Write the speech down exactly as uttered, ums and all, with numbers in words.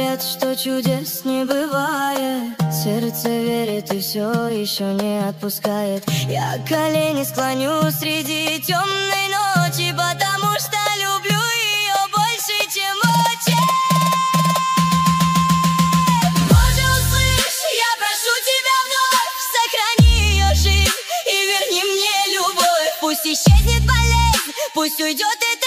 говорят, что чудес не бывает. Сердце верит и все еще не отпускает. Я колени склоню среди темной ночи, потому что люблю ее больше, чем очи. Боже, услышь, я прошу тебя вновь, сохрани ее жизнь и верни мне любовь. Пусть исчезнет болезнь, пусть уйдет эта